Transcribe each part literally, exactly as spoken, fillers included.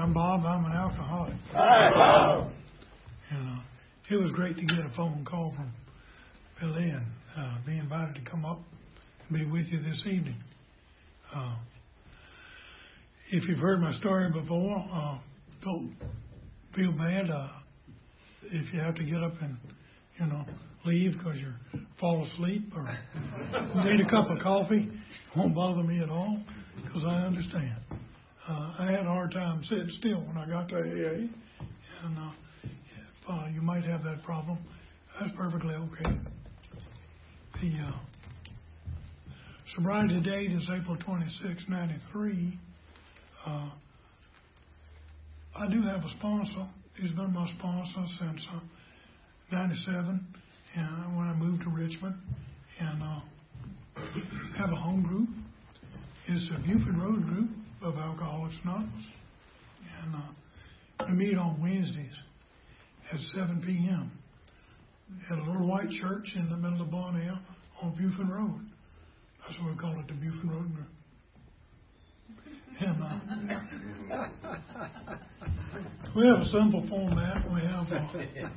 I'm Bob. I'm an alcoholic. Hi, Bob. And uh, it was great to get a phone call from Billy and uh, be invited to come up and be with you this evening. Uh, if you've heard my story before, uh, don't feel bad uh, if you have to get up and, you know, leave because you fall asleep or need a cup of coffee. It won't bother me at all because I understand. Uh, I had a hard time sitting still when I got to A A, and uh, if uh, you might have that problem, that's perfectly okay. The uh, sobriety date is April twenty-sixth, ninety-three. Uh, I do have a sponsor. He's been my sponsor since uh, ninety-seven, and when I moved to Richmond, and uh, have a home group. It's a Buford Road group of Alcoholics Anonymous, and uh, we meet on Wednesdays at seven p.m. at a little white church in the middle of Bon Air on Buford Road. That's what we call it, the Buford Road group. And uh, we have a simple format. We have a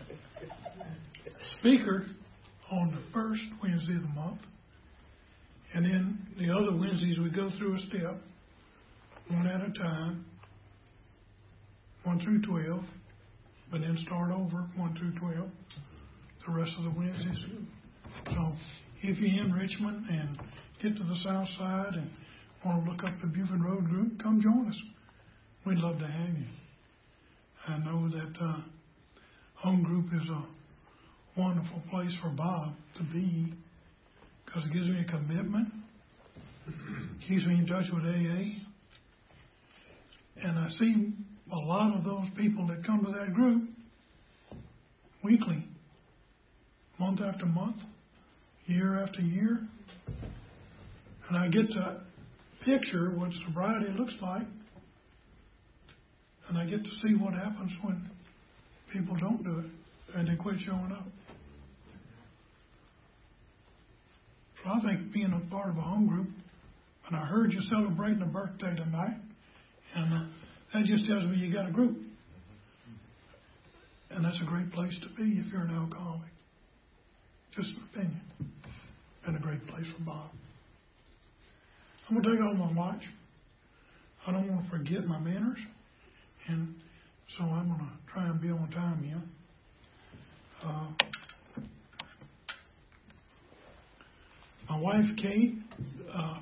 speaker on the first Wednesday of the month. And then the other Wednesdays we go through a step, one at a time, one through twelve, but then start over one through twelve, the rest of the Wednesdays. So if you're in Richmond and get to the south side and want to look up the Buford Road group, come join us. We'd love to have you. I know that uh, home group is a wonderful place for Bob to be, because it gives me a commitment, keeps me in touch with A A, and I see a lot of those people that come to that group weekly, month after month, year after year, and I get to picture what sobriety looks like, and I get to see what happens when people don't do it and they quit showing up. So I think being a part of a home group, and I heard you celebrating a birthday tonight, and uh, that just tells me you got a group. And that's a great place to be if you're an alcoholic. Just an opinion. And a great place for Bob. I'm going to take off my watch. I don't want to forget my manners, and so I'm going to try and be on time here. Uh, My wife, Kate, uh,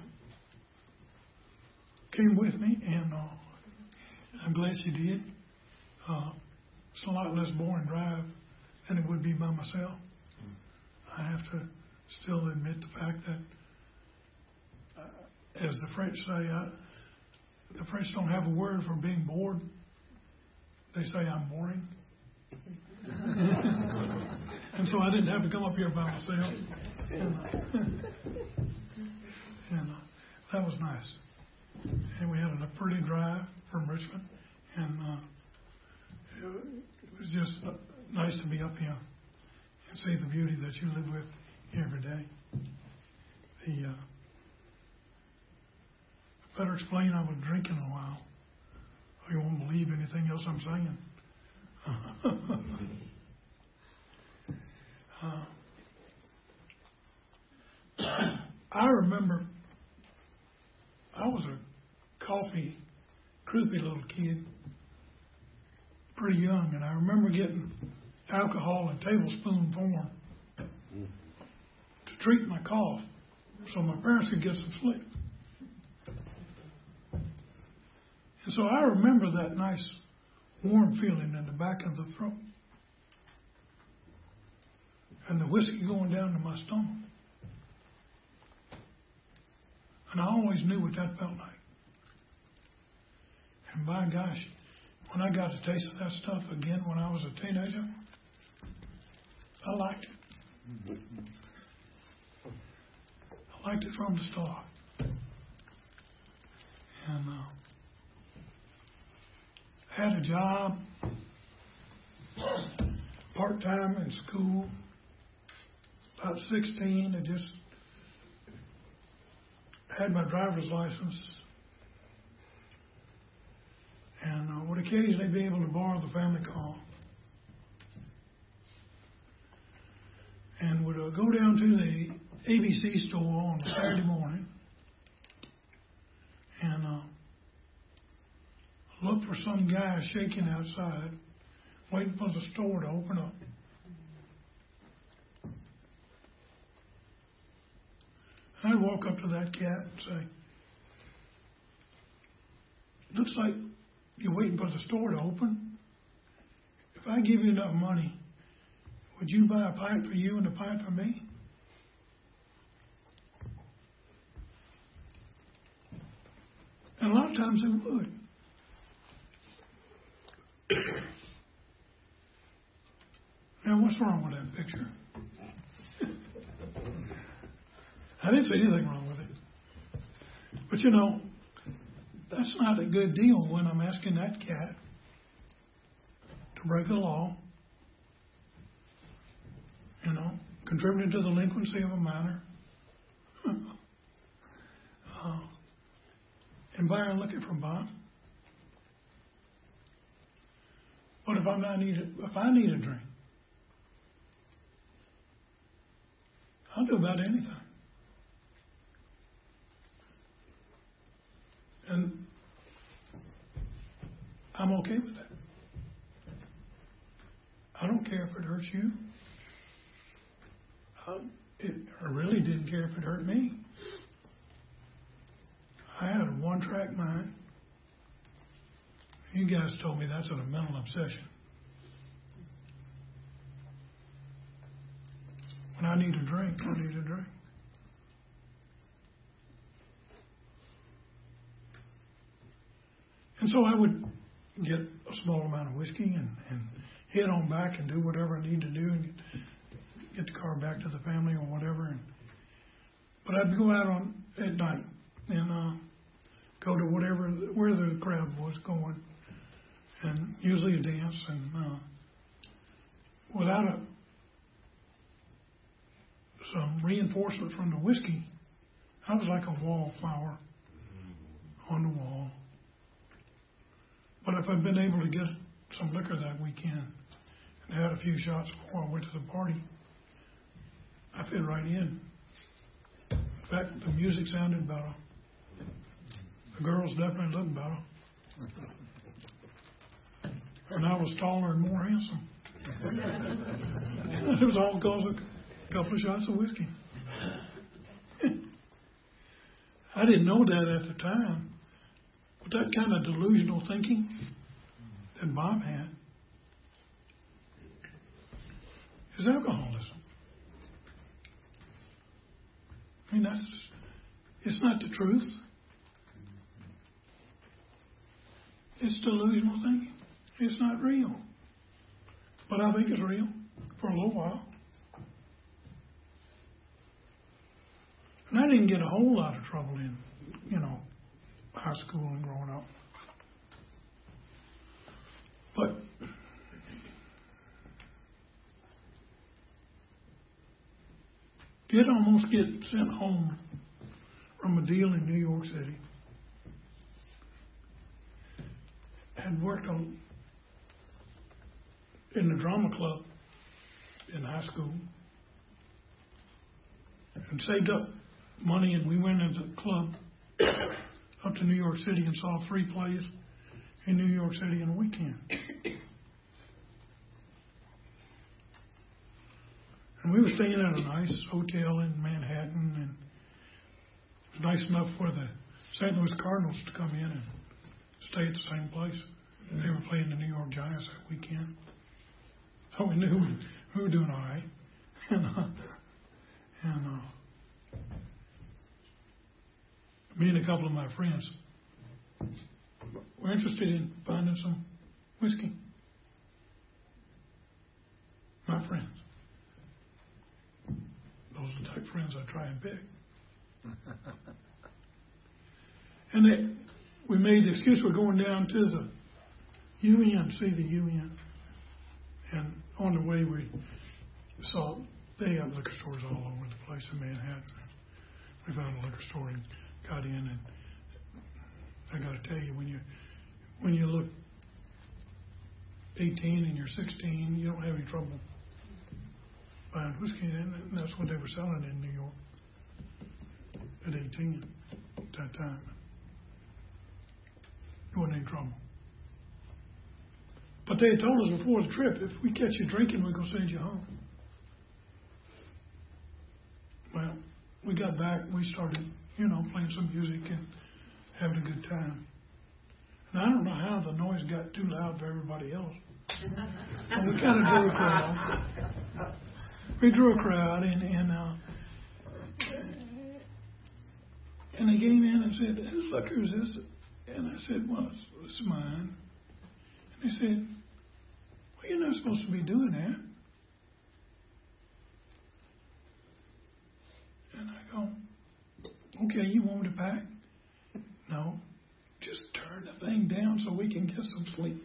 came with me, and uh, I'm glad she did. Uh, it's a lot less boring drive than it would be by myself. I have to still admit the fact that, uh, as the French say, uh, the French don't have a word for being bored. They say I'm boring. And so I didn't have to come up here by myself. And, uh, and uh, that was nice. And we had a pretty drive from Richmond, and uh, it was just uh, nice to be up here and see the beauty that you live with every day. The uh, I better explain I was drinking a while, or you won't believe anything else I'm saying. uh, I remember I was a coffee, croupy little kid, pretty young, and I remember getting alcohol in tablespoon form to treat my cough so my parents could get some sleep. And so I remember that nice warm feeling in the back of the throat and the whiskey going down to my stomach. And I always knew what that felt like. And by gosh, when I got a taste of that stuff again when I was a teenager, I liked it. I liked it from the start. And uh, had a job, part-time in school. About sixteen, I just had my driver's license and uh, occasionally be able to borrow the family car. And would uh, go down to the A B C store on a Saturday morning and uh, look for some guy shaking outside, waiting for the store to open up. I'd walk up to that cat and say, looks like you're waiting for the store to open. If I give you enough money, would you buy a pipe for you and a pipe for me? And a lot of times they would. Now, what's wrong with that picture? I didn't see anything wrong with it. But you know, that's not a good deal when I'm asking that cat to break the law, you know, contributing to the delinquency of a minor, uh, and buy a liquor from Bob. But if I'm not needed, if I need a drink, I'll do about anything. And I'm okay with that. I don't care if it hurts you. I, it, I really didn't care if it hurt me. I had a one-track mind. You guys told me that's a mental obsession. When I need a drink, I need a drink. And so I would get a small amount of whiskey and, and head on back and do whatever I need to do and get, get the car back to the family or whatever. And, but I'd go out on at night and uh, go to whatever, where the crowd was going, and usually a dance. And uh, without a, some reinforcement from the whiskey, I was like a wallflower on the wall. But if I'd been able to get some liquor that weekend and had a few shots before I went to the party, I fit right in. In fact, the music sounded better. The girls definitely looked better. And I was taller and more handsome. It was all because of a couple of shots of whiskey. I didn't know that at the time. But that kind of delusional thinking that Bob had is alcoholism. I mean, that's, it's not the truth. It's delusional thinking. It's not real. But I think it's real for a little while. And I didn't get a whole lot of trouble in, you know, high school and growing up. But did almost get sent home from a deal in New York City. Had worked on in the drama club in high school and saved up money, and we went into the club up to New York City and saw three plays in New York City in a weekend. And we were staying at a nice hotel in Manhattan, and it was nice enough for the Saint Louis Cardinals to come in and stay at the same place. They were playing the New York Giants that weekend. So we knew we were doing all right. And, uh, and uh, me and a couple of my friends were interested in finding some whiskey. My friends. Those are the type of friends I try and pick. And they, we made the excuse we're going down to the U N, see the U N. And on the way we saw, they have liquor stores all over the place in Manhattan. We found a liquor store and got in, and I got to tell you, when you when you look eighteen and you're sixteen, you don't have any trouble buying whiskey, and that's what they were selling in New York at eighteen at that time. There wasn't any trouble. But they had told us before the trip, if we catch you drinking, we're going to send you home. Well, we got back, we started, you know, playing some music and having a good time. And I don't know how the noise got too loud for everybody else. But we kind of drew a crowd. We drew a crowd, and and, uh, and they came in and said, "Whose liquor is this?" And I said, "Well, it's, it's mine." And they said, "Well, you're not supposed to be doing that." And I go, "Okay, you want it back?" "No, just turn the thing down so we can get some sleep."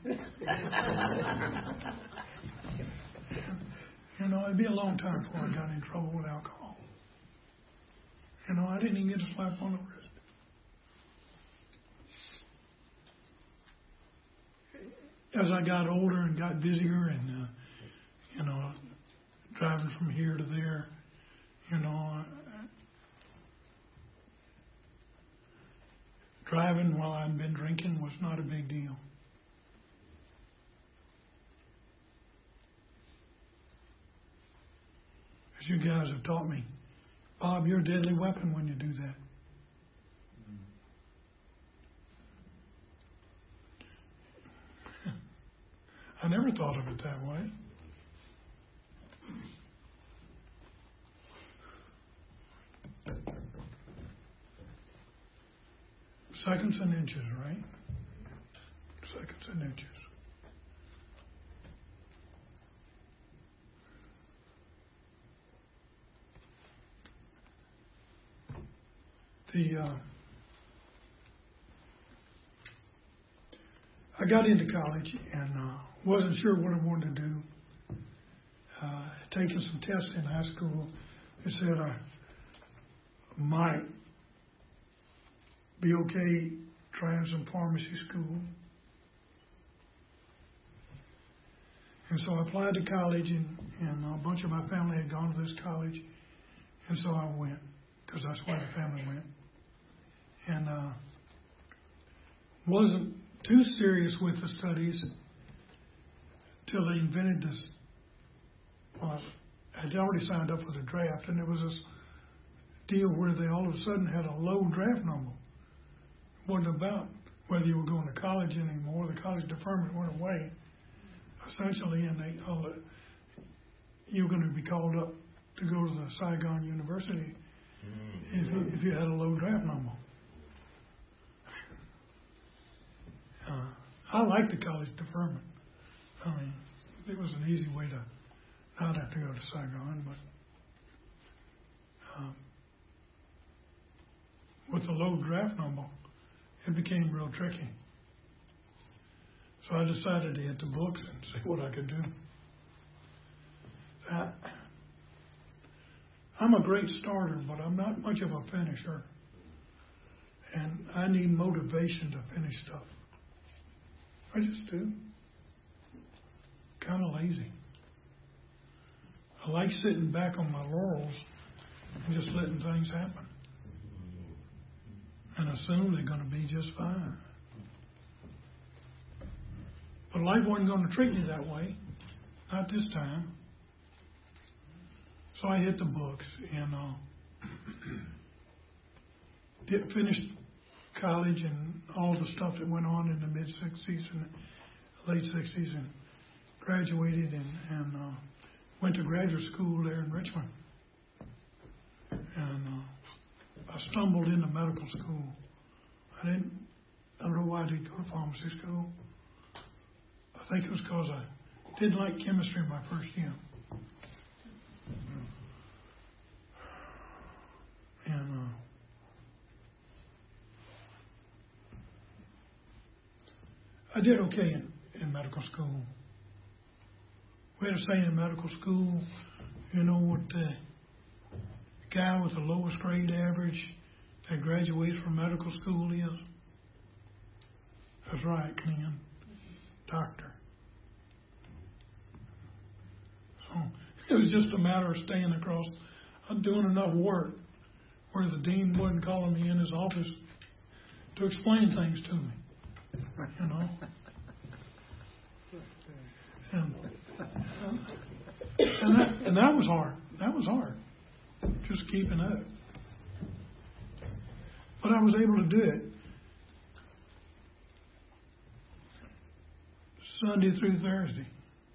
You know, it'd be a long time before I got in trouble with alcohol. You know, I didn't even get a slap on the wrist. As I got older and got busier and, uh, you know, driving from here to there, you know, uh, driving while I'd been drinking was not a big deal. As you guys have taught me, Bob, you're a deadly weapon when you do that. I never thought of it that way. Seconds and inches, right? Seconds and inches. The uh, I got into college and uh, wasn't sure what I wanted to do. Uh, taking some tests in high school, they said I might be okay trying some pharmacy school. And so I applied to college, and, and a bunch of my family had gone to this college, and so I went, because that's where the family went. And uh, wasn't too serious with the studies till they invented this. Well, I had already signed up for the draft, and there was this deal where they all of a sudden had a low draft number. It wasn't about whether you were going to college anymore. The college deferment went away, essentially, and they all, you were going to be called up to go to the Saigon University mm-hmm. if, you, if you had a low draft number. Uh, I like the college deferment. I mean, it was an easy way to not have to go to Saigon, but um, with the low draft number, it became real tricky. So I decided to hit the books and see what I could do. I, I'm a great starter, but I'm not much of a finisher. And I need motivation to finish stuff. I just do. Kind of lazy. I like sitting back on my laurels and just letting things happen. And assume they're going to be just fine. But life wasn't going to treat me that way. Not this time. So I hit the books and uh, did, finished college and all the stuff that went on in the mid-sixties and late sixties, and graduated and, and uh, went to graduate school there in Richmond. And uh, I stumbled into medical school. I didn't, I don't know why I didn't go to pharmacy school. I think it was because I didn't like chemistry in my first year. And uh, I did okay in, in medical school. We had a saying in medical school, you know what the guy with the lowest grade average that graduates from medical school is? That's right, Clint. Doctor. So it was just a matter of staying across, uh, doing enough work where the dean wasn't calling me in his office to explain things to me, you know. And, and, that, and that was hard. That was hard, just keeping up. But I was able to do it Sunday through Thursday.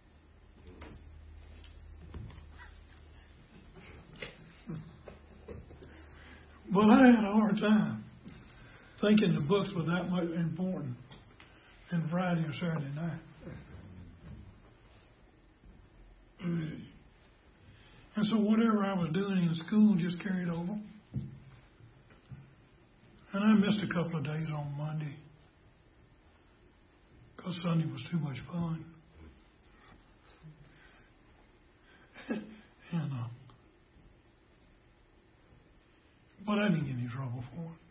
But I had a hard time thinking the books were that much important than Friday or Saturday night. And so whatever I was doing in school just carried over. And I missed a couple of days on Monday because Sunday was too much fun. and, uh, but I didn't get any trouble for it.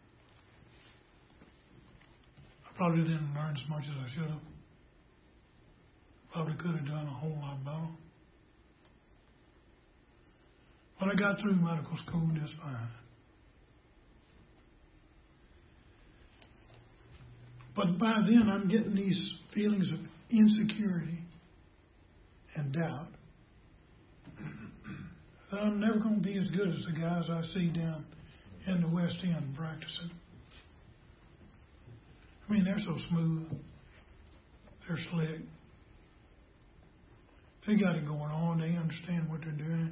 I probably didn't learn as much as I should have. Probably could have done a whole lot better. But I got through medical school just fine. But by then, I'm getting these feelings of insecurity and doubt that I'm never going to be as good as the guys I see down in the West End practicing. I mean, they're so smooth. They're slick. They got it going on. They understand what they're doing.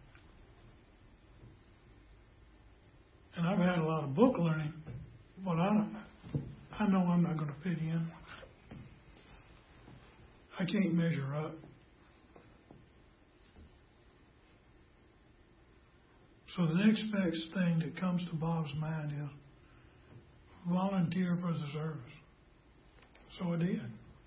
And I've had a lot of book learning, but I don't. I know I'm not going to fit in. I can't measure up. So the next best thing that comes to Bob's mind is volunteer for the service. So I did.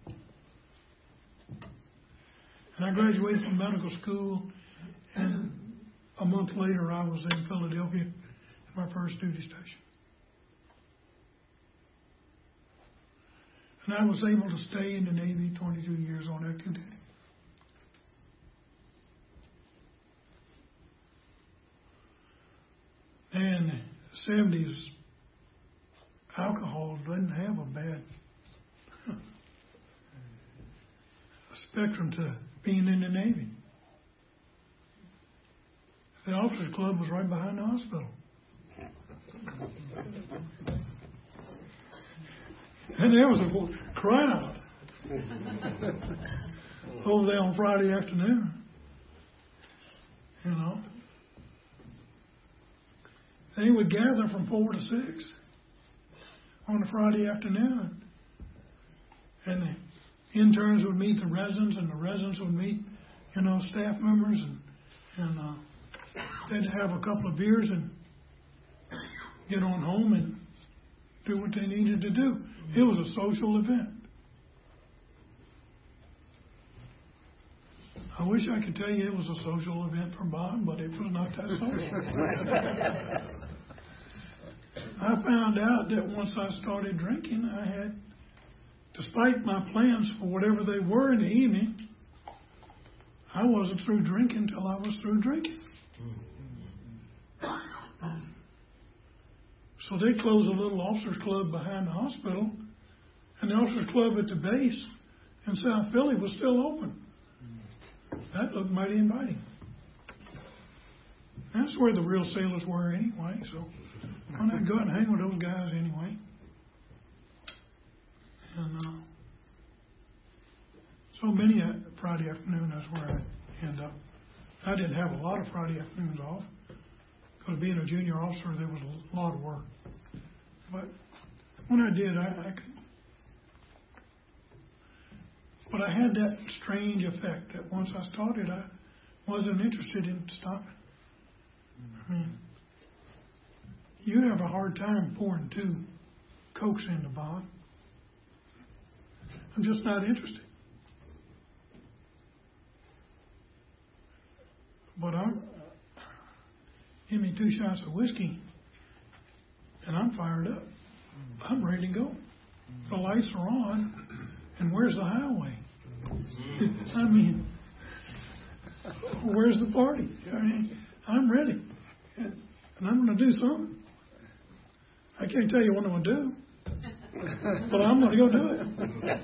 And I graduated from medical school, and a month later I was in Philadelphia at my first duty station. And I was able to stay in the Navy twenty-two years on active duty. And the seventies, alcohol didn't have a bad spectrum to being in the Navy. The officers' club was right behind the hospital. And there was a crowd over there on Friday afternoon. You know. They would gather from four to six on a Friday afternoon. And the interns would meet the residents, and the residents would meet, you know, staff members, and, and uh, they'd have a couple of beers and get on home and do what they needed to do. It was a social event. I wish I could tell you it was a social event for Bob, but it was not that social. I found out that once I started drinking, I had, despite my plans for whatever they were in the evening, I wasn't through drinking till I was through drinking. So they closed a little officers club behind the hospital, and the officers club at the base in South Philly was still open. That looked mighty inviting. That's where the real sailors were anyway, so why not go out and hang with those guys anyway? And uh, so many a Friday afternoon, that's where I end up. I didn't have a lot of Friday afternoons off, because being a junior officer, there was a lot of work. But when I did, I, I could. But I had that strange effect that once I started, I wasn't interested in stopping. I mean, you have a hard time pouring two Cokes into Bob. I'm just not interested. But I'm, give me two shots of whiskey, and I'm fired up. I'm ready to go. The lights are on, and where's the highway? I mean, where's the party? I mean, I'm ready. And, and I'm going to do something. I can't tell you what I'm going to do, but I'm going to go do it.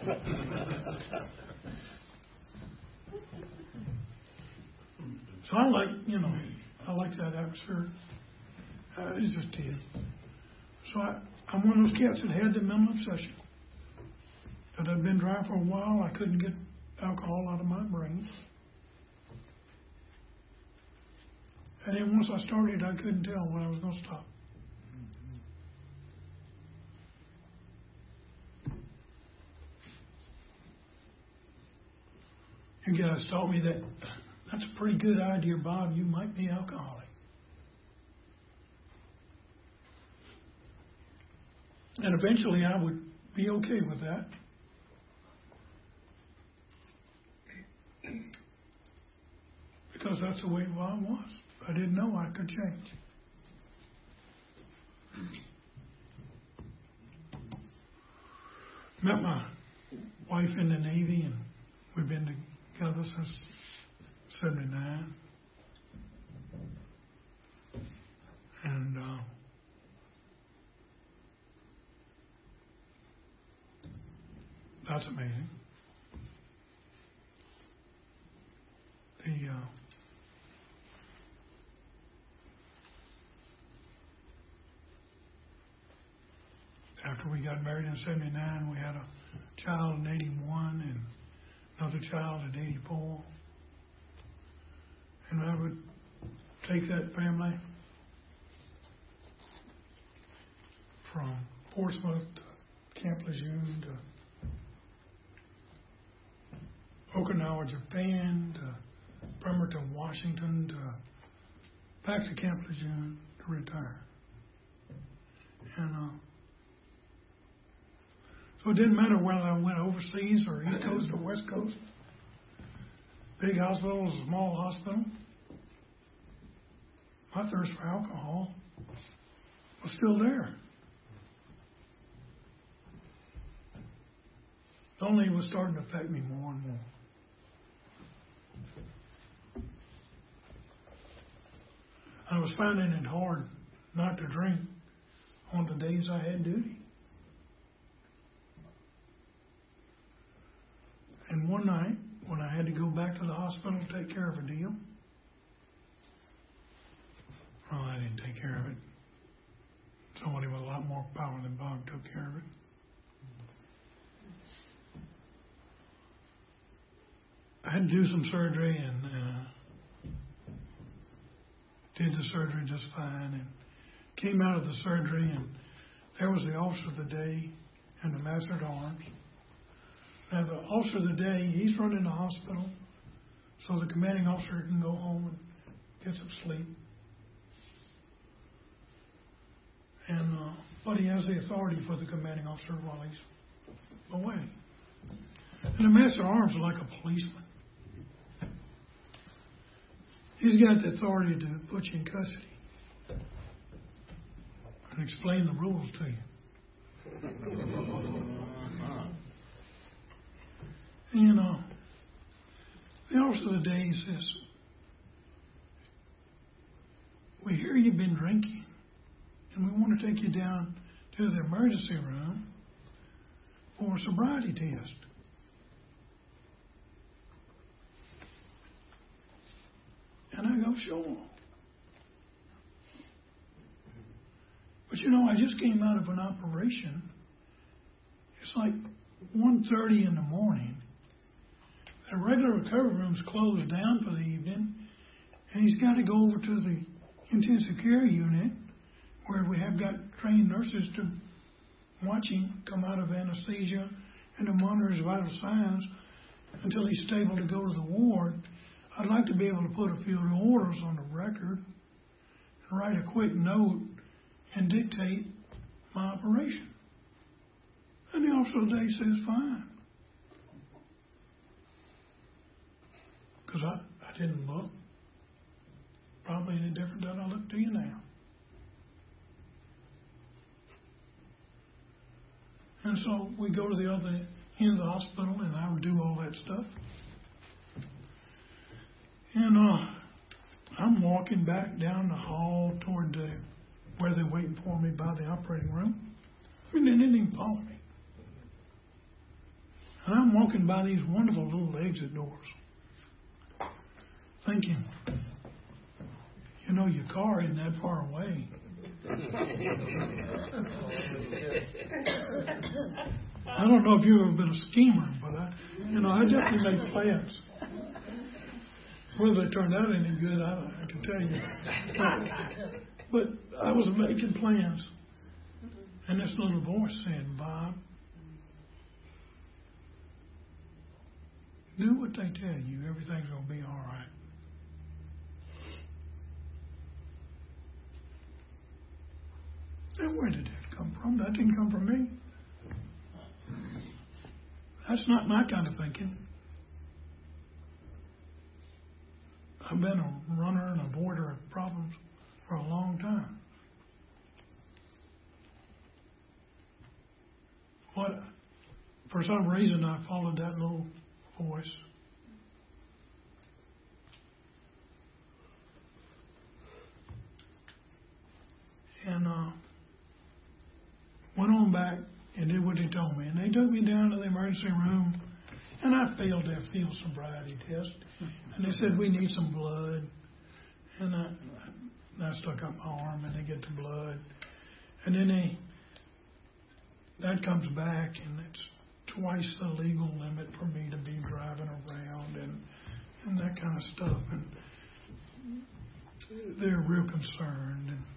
So I like, you know, I like that atmosphere. Uh, it's just tea. So I, I'm one of those cats that had the mental obsession. That I'd been dry for a while. I couldn't get alcohol out of my brain. And then once I started, I couldn't tell when I was going to stop. You guys taught me that that's a pretty good idea, Bob. You might be alcoholic. And eventually I would be okay with that. Because that's the way Bob was. I didn't know I could change. Met my wife in the Navy, and we've been together since seventy-nine. And uh, that's amazing. The uh, after we got married in seventy-nine, we had a child in eighty-one and another child in eighty-four. And I would take that family from Portsmouth to Camp Lejeune to Okinawa, Japan, to Bremerton, Washington, to back to Camp Lejeune to retire. And uh, so it didn't matter whether I went overseas or East Coast or West Coast. Big hospital or small hospital. My thirst for alcohol was still there. Only it was starting to affect me more and more. I was finding it hard not to drink on the days I had duty. And one night, when I had to go back to the hospital to take care of a deal, well, I didn't take care of it. Somebody with a lot more power than Bob took care of it. I had to do some surgery and uh, did the surgery just fine, and came out of the surgery, and there was the officer of the day and the master at arms. Now, the officer of the day, he's running the hospital, so the commanding officer can go home and get some sleep. And uh, but he has the authority for the commanding officer while he's away. And the master at arms is like a policeman. He's got the authority to put you in custody and explain the rules to you. And, you know, the officer of the day says, we hear you've been drinking, and we want to take you down to the emergency room for a sobriety test. And I go, sure. But you know, I just came out of an operation. It's like one thirty in the morning. The regular recovery room's closed down for the evening, and he's got to go over to the intensive care unit where we have got trained nurses to watch him come out of anesthesia and to monitor his vital signs until he's stable to go to the ward. I'd like to be able to put a few orders on the record and write a quick note and dictate my operation. And the officer of the day says, fine. Because I, I didn't look probably any different than I look to you now. And so we go to the other end of the hospital, and I would do all that stuff. And uh, I'm walking back down the hall toward the, where they're waiting for me by the operating room. I mean, they didn't even follow me. And I'm walking by these wonderful little exit doors, thinking, you know, your car isn't that far away. I don't know if you've ever been a schemer, but I, you know, I definitely make plans. Whether they turned out any good, I, I can tell you. But, but I was making plans, and this little voice said, Bob, do what they tell you. Everything's going to be all right. And where did that come from? That didn't come from me. That's not my kind of thinking. I've been a runner and avoider of problems for a long time. What, for some reason, I followed that little voice. And uh, went on back and did what they told me. And they took me down to the emergency room, and I failed that field sobriety test. And they said, we need some blood. And I, I stuck up my arm, and they get the blood. And then they, that comes back, and it's twice the legal limit for me to be driving around and, and that kind of stuff. And they're real concerned. And,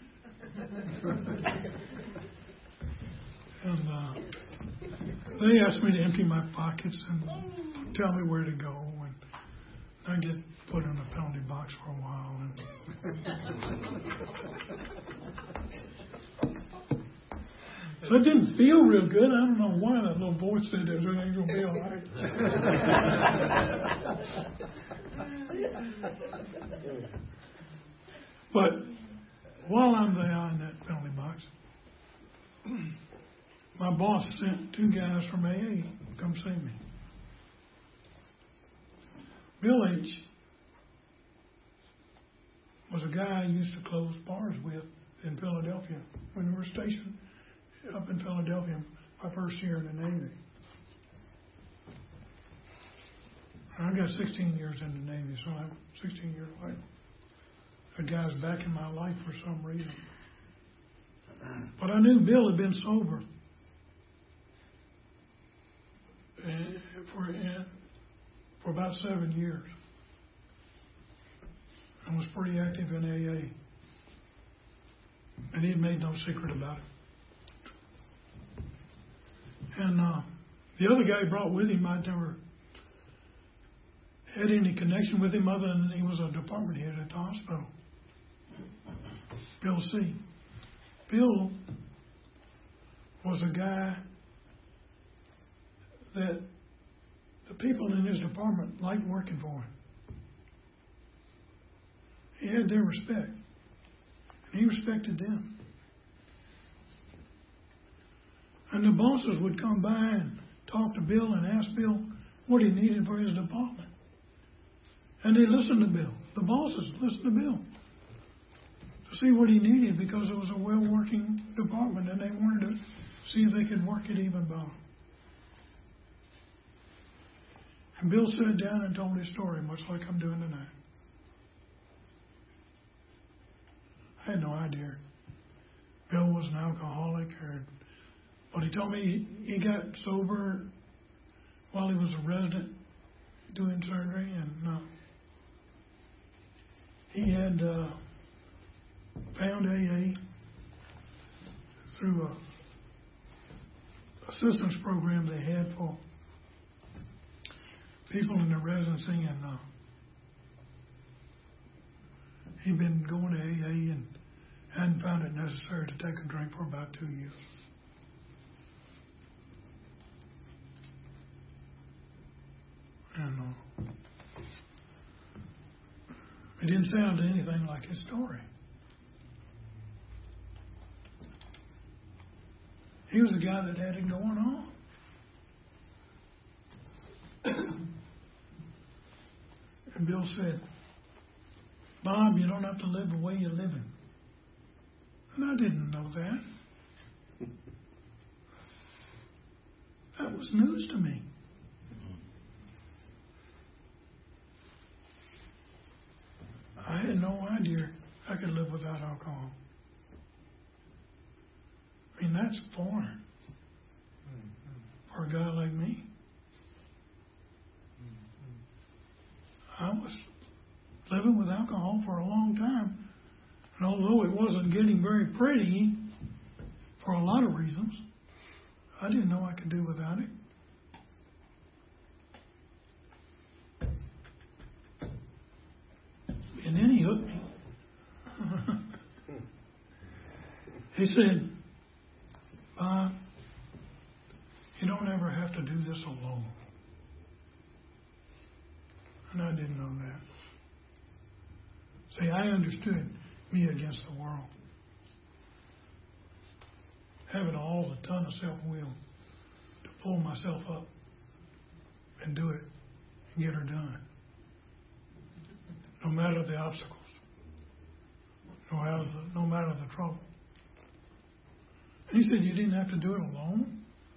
and uh, they asked me to empty my pockets and tell me where to go. And I get put in a penalty box for a while. And so it didn't feel real good. I don't know why that little voice said that it ain't going to be all right. But while I'm there in that penalty box, my boss sent two guys from A A to come see me. Bill H. was a guy I used to close bars with in Philadelphia when we were stationed up in Philadelphia my first year in the Navy. I got sixteen years in the Navy, so I'm sixteen years later. The guy's back in my life for some reason. But I knew Bill had been sober and for, and for about seven years. And was pretty active in A A. And he had made no secret about it. And uh, the other guy he brought with him, I never had any connection with him other than he was a department head at the hospital. Bill C. Bill was a guy that the people in his department liked working for him. He had their respect. And he respected them. And the bosses would come by and talk to Bill and ask Bill what he needed for his department. And they listened to Bill. The bosses listened to Bill to see what he needed because it was a well-working department and they wanted to see if they could work it even better. And Bill sat down and told his story, much like I'm doing tonight. I had no idea Bill was an alcoholic, or, but he told me he, he got sober while he was a resident doing surgery, and uh, he had uh, found A A through a assistance program they had for people in the residency, and uh, he'd been going to A A and hadn't found it necessary to take a drink for about two years. And uh, it didn't sound anything like his story. He was a guy that had it going on. And Bill Bill said, Bob, you don't have to live the way you're living. And I didn't know that. That was news to me. I had no idea I could live without alcohol. I mean, that's foreign for a guy like me. I was living with alcohol for a long time. And although it wasn't getting very pretty for a lot of reasons, I didn't know I could do without it. And then he hooked me. He said, Bob, you don't ever have to do this alone. And I didn't know that. See, I understood me against the world. Having all the ton of self-will to pull myself up and do it and get her done. No matter the obstacles. No matter the, no matter the trouble. And he said, you didn't have to do it alone?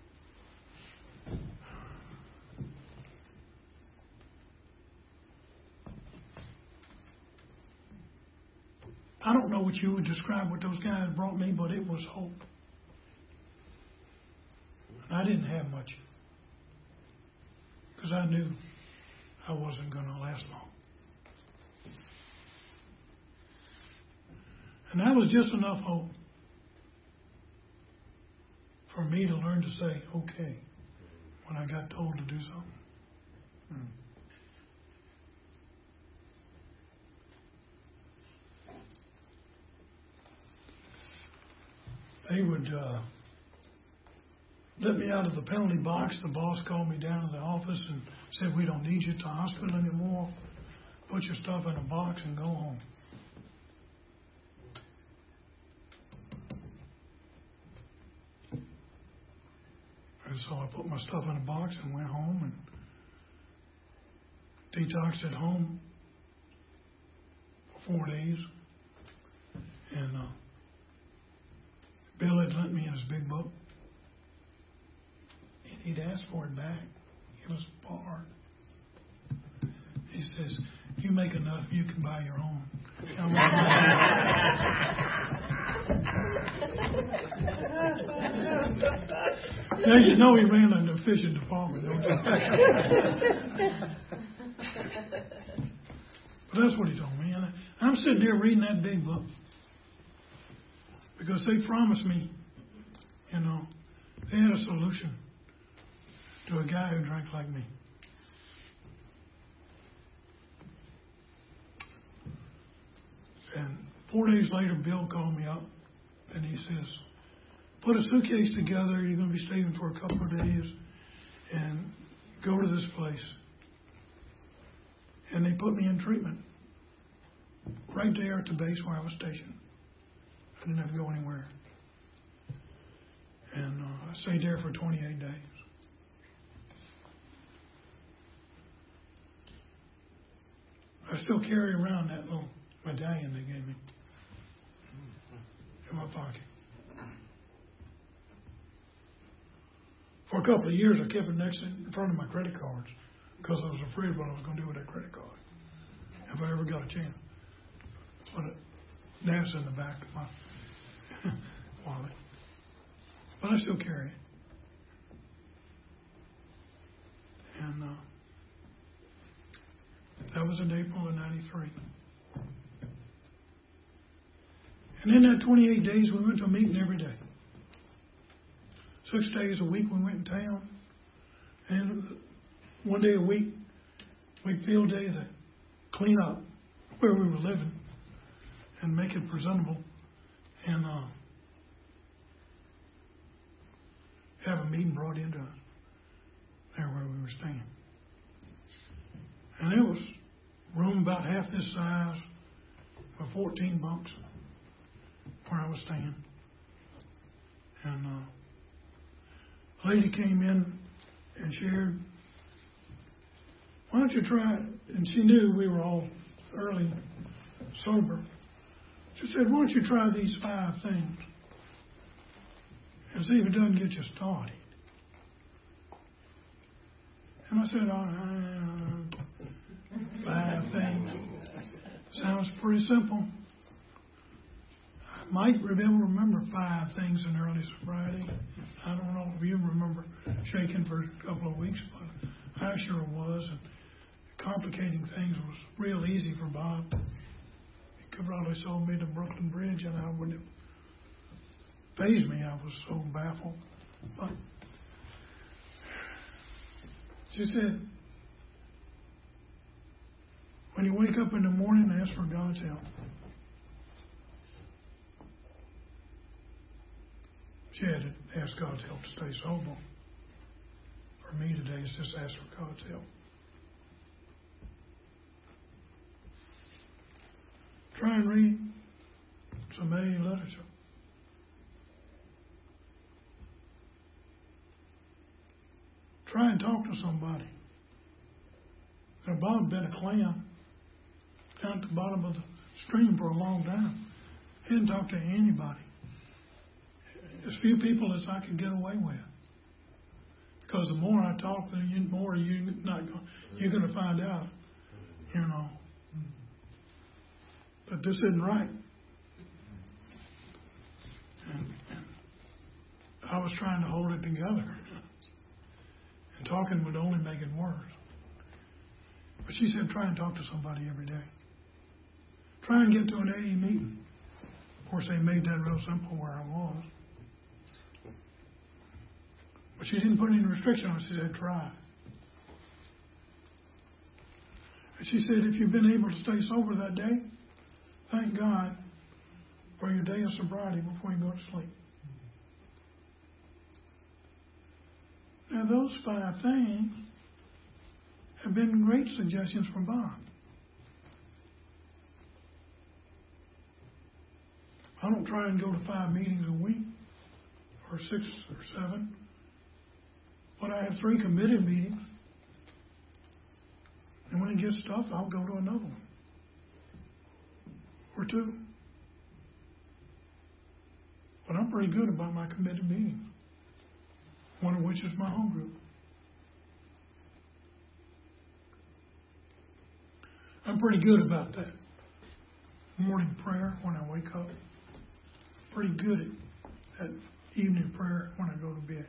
I don't know what you would describe what those guys brought me, but it was hope. And I didn't have much. Because I knew I wasn't going to last long. And that was just enough hope for me to learn to say, okay, when I got told to do something. Hmm. They would uh, let me out of the penalty box. The boss called me down to the office and said, we don't need you at the hospital anymore. Put your stuff in a box and go home. And so I put my stuff in a box and went home and detoxed at home for four days. And uh, Bill had lent me his big book. And he'd asked for it back. It was barred. He says, you make enough, you can buy your own. Now you know he ran an efficient department, don't you? But that's what he told me. And I'm sitting there reading that big book. Because they promised me, you know, they had a solution to a guy who drank like me. And four days later, Bill called me up and he says, put a suitcase together, you're going to be staying for a couple of days, and go to this place. And they put me in treatment right there at the base where I was stationed. I didn't have to go anywhere. And uh, I stayed there for twenty-eight days. I still carry around that little medallion they gave me in my pocket. For a couple of years, I kept it next in front of my credit cards because I was afraid of what I was going to do with that credit card if I ever got a chance. But it, that's in the back of my wallet. But I still carry it. And uh, that was in April of ninety-three. And in that twenty-eight days, we went to a meeting every day. Six days a week we went in town. And one day a week, we'd field day to clean up where we were living and make it presentable. And uh, have a meeting brought into us there where we were staying. And it was a room about half this size with fourteen bunks where I was staying. And uh, a lady came in and shared, why don't you try and she knew we were all early sober. She said, why don't you try these five things and see if it doesn't get you started? And I said, uh, five things. Sounds pretty simple. I might be able to remember five things in early sobriety. I don't know if you remember shaking for a couple of weeks, but I sure was. And complicating things was real easy for Bob. He could probably sold me to Brooklyn Bridge, and I wouldn't have fazed me. I was so baffled. But she said, when you wake up in the morning, ask for God's help. She had to ask God's help to stay sober. For me today, it's just ask for God's help. Try and read some A A literature. Try and talk to somebody. Now, Bob had been a clam down at the bottom of the stream for a long time. He didn't talk to anybody. As few people as I could get away with. Because the more I talk, the more you not you're going to find out, you know. But this isn't right. And, and I was trying to hold it together. And talking would only make it worse. But she said, try and talk to somebody every day. Try and get to an A A meeting. Of course, they made that real simple where I was. But she didn't put any restriction on it. She said, try. And she said, if you've been able to stay sober that day, thank God for your day of sobriety before you go to sleep. Now, those five things have been great suggestions from Bob. I don't try and go to five meetings a week or six or seven. But I have three committed meetings. And when it gets tough, I'll go to another one. Or two. But I'm pretty good about my committed meetings. One of which is my home group. I'm pretty good about that. Morning prayer when I wake up. Pretty good at that evening prayer when I go to bed.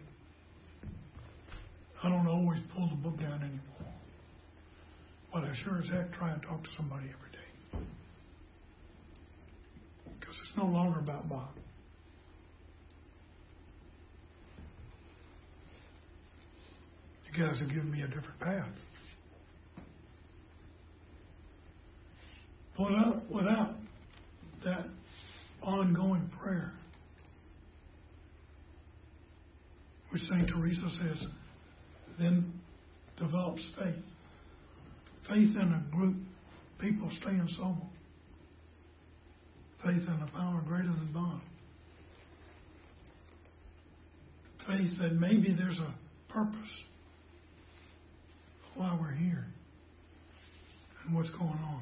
I don't always pull the book down anymore. But I sure as heck try and talk to somebody every day. Because it's no longer about Bob. You guys have given me a different path. Without, without that ongoing prayer, which Saint Teresa says, then develops faith. Faith in a group, people staying sober. Faith in a power greater than Bob. Faith that maybe there's a purpose why we're here and what's going on.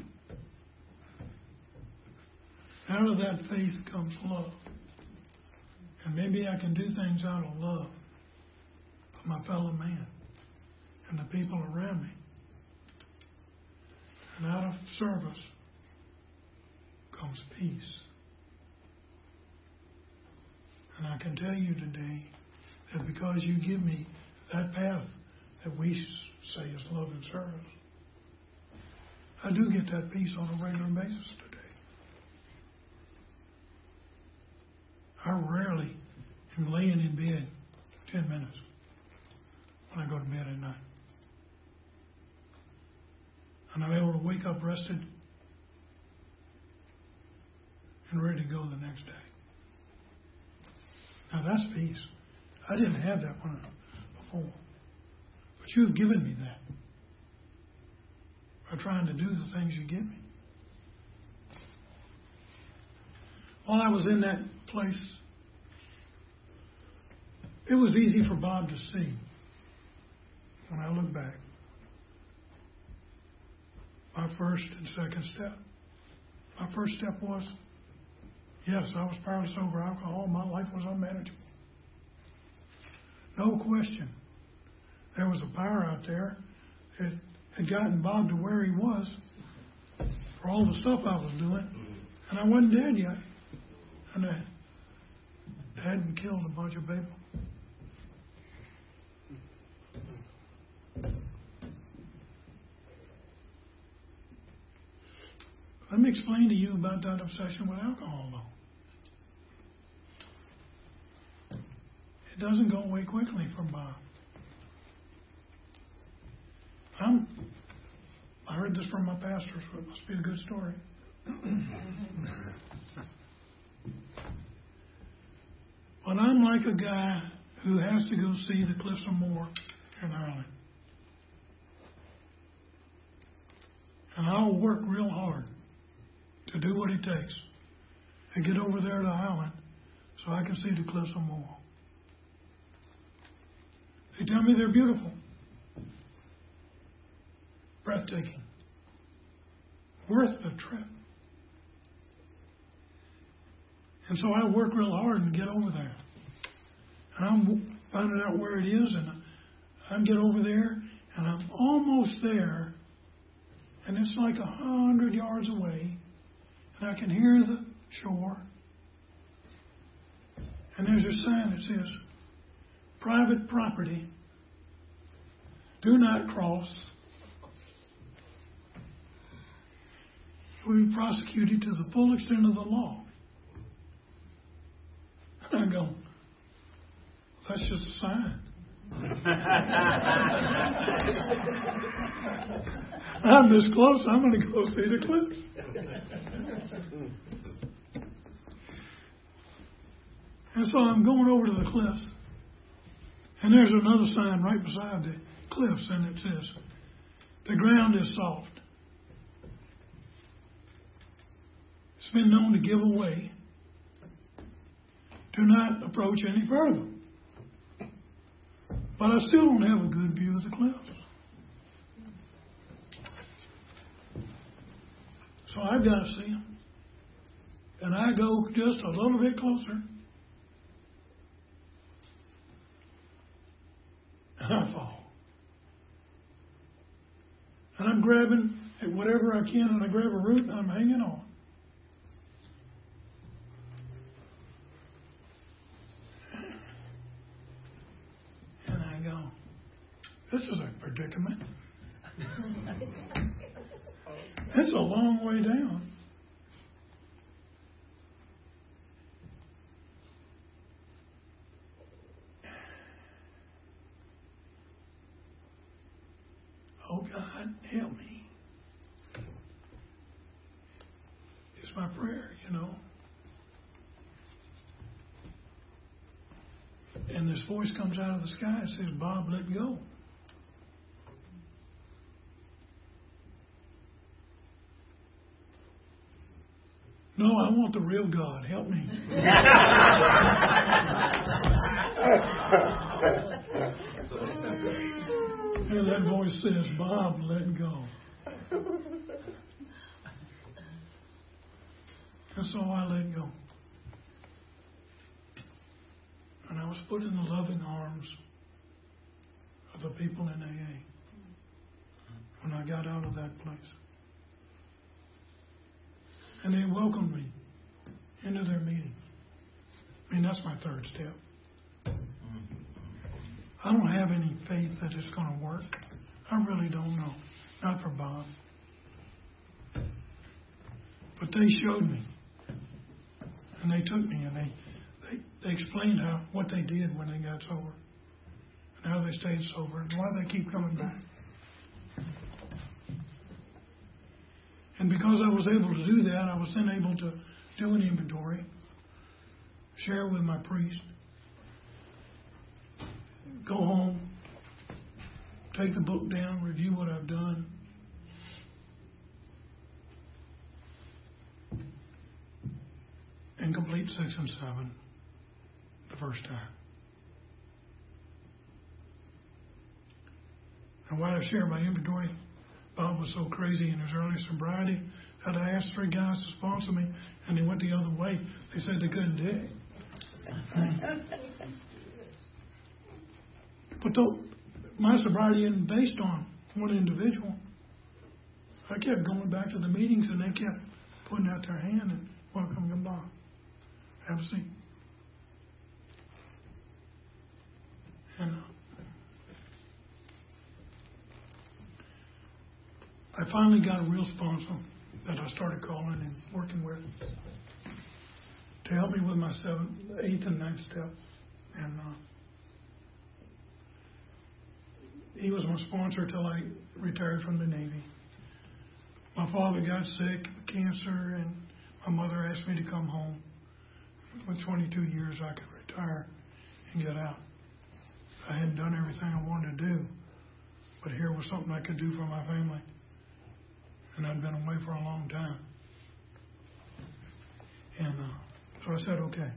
Out of that faith comes love. And maybe I can do things out of love for my fellow man and the people around me. And out of service comes peace. And I can tell you today that because you give me that path that we say is love and service, I do get that peace on a regular basis today. I rarely am laying in bed ten minutes when I go to bed at night. And I'm able to wake up rested and ready to go the next day. Now that's peace. I didn't have that one before. But you've given me that by trying to do the things you give me. While I was in that place, it was easy for Bob to see when I look back. my first and second step. My first step was, yes, I was powerless over alcohol. My life was unmanageable. No question. There was a power out there that had gotten Bob to where he was for all the stuff I was doing, and I wasn't dead yet. And I hadn't killed a bunch of people. Let me explain to you about that obsession with alcohol, though. It doesn't go away quickly for Bob. I'm, I heard this from my pastor, so it must be a good story. But I'm like a guy who has to go see the Cliffs of Moher in Ireland. And I'll work real hard to do what it takes and get over there to Ireland so I can see the Cliffs of Moher. They tell me they're beautiful, breathtaking, worth the trip. And so I work real hard and get over there. And I'm finding out where it is, and I get over there, and I'm almost there, and it's like a hundred yards away, and I can hear the shore. And there's a sign that says, private property, do not cross. You will be prosecuted to the full extent of the law. And I go, that's just a sign. I'm this close, I'm going to go see the cliffs. And so I'm going over to the cliffs. And there's another sign right beside the cliffs, and it says, the ground is soft. It's been known to give away. Do not approach any further. But I still don't have a good view of the cliffs. So I've got to see them. And I go just a little bit closer. And I fall. And I'm grabbing at whatever I can, and I grab a root, and I'm hanging on. And I go, this is a predicament. It's a long way down. Oh, God, help me. It's my prayer, you know. And this voice comes out of the sky and says, Bob, let go. No, I want the real God. Help me. And that voice says, Bob, let go. And so I let go. And I was put in the loving arms of the people in A A when I got out of that place. And they welcomed me into their meeting. I mean, that's my third step. I don't have any faith that it's going to work. I really don't know. Not for Bob. But they showed me. And they took me and they, they, they explained how what they did when they got sober. And how they stayed sober and why they keep coming back. And because I was able to do that, I was then able to do an inventory, share with my priest, go home, take the book down, review what I've done, and complete six and seven the first time. And while I share my inventory, Bob was so crazy in his early sobriety that I asked three guys to sponsor me, and they went the other way. They said they couldn't do it. But though my sobriety isn't based on one individual, I kept going back to the meetings, and they kept putting out their hand and welcome them Bob. Have a seat. And uh, I finally got a real sponsor that I started calling and working with to help me with my seventh, eighth, and ninth step. And uh, he was my sponsor till I retired from the Navy. My father got sick with cancer, and my mother asked me to come home. With twenty-two years, I could retire and get out. I hadn't done everything I wanted to do, but here was something I could do for my family. And I'd been away for a long time. And uh, so I said, okay.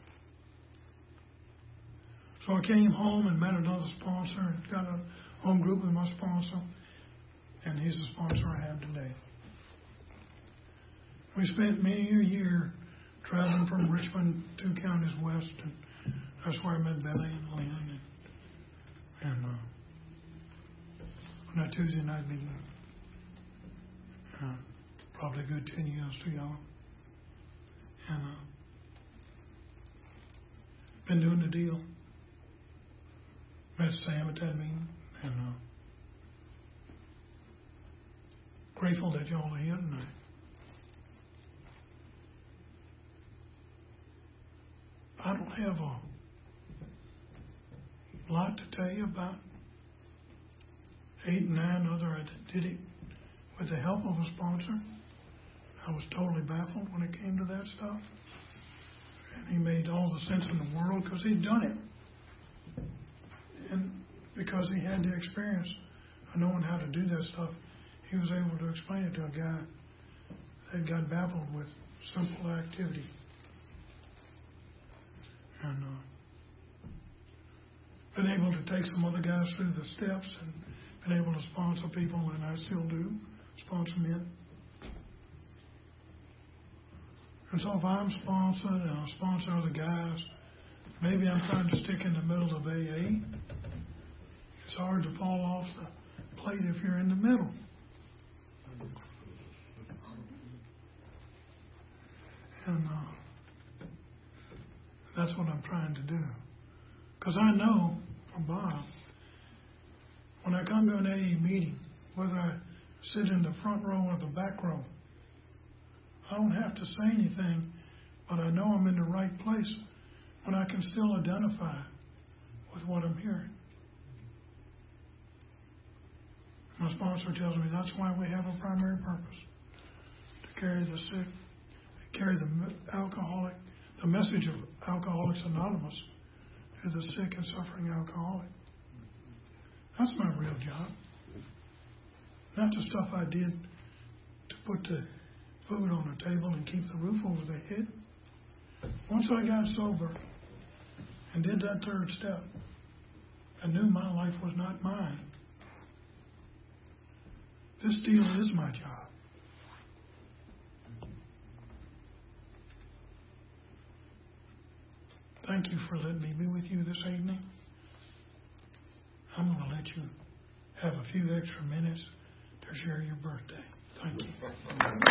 So I came home and met another sponsor and got a home group with my sponsor. And he's the sponsor I have today. We spent many a year traveling from Richmond two counties west. And that's where I met Billy and Lynn. And, and uh, on that Tuesday night meeting. Uh, probably a good ten years too young. And uh, been doing the deal. Met Sam at that meeting, and uh, grateful that y'all are here tonight. I don't have a lot to tell you about eight and nine other. I did it with the help of a sponsor. I was totally baffled when it came to that stuff. And he made all the sense in the world because he'd done it. And because he had the experience of knowing how to do that stuff, he was able to explain it to a guy that got baffled with simple activity. And uh, been able to take some other guys through the steps and been able to sponsor people, and I still do. Sponsor men. And so if I'm sponsored and I sponsor other guys, maybe I'm trying to stick in the middle of A A. It's hard to fall off the plate if you're in the middle. And uh, that's what I'm trying to do. Because I know from Bob, when I come to an A A meeting, whether I sit in the front row or the back row, I don't have to say anything, but I know I'm in the right place when I can still identify with what I'm hearing. My sponsor tells me that's why we have a primary purpose, to carry the sick, carry the alcoholic, the message of Alcoholics Anonymous to the sick and suffering alcoholic. That's my real job. Not the stuff I did to put the food on the table and keep the roof over their head. Once I got sober and did that third step, I knew my life was not mine. This deal is my job. Thank you for letting me be with you this evening. I'm going to let you have a few extra minutes to share your birthday. Thank you.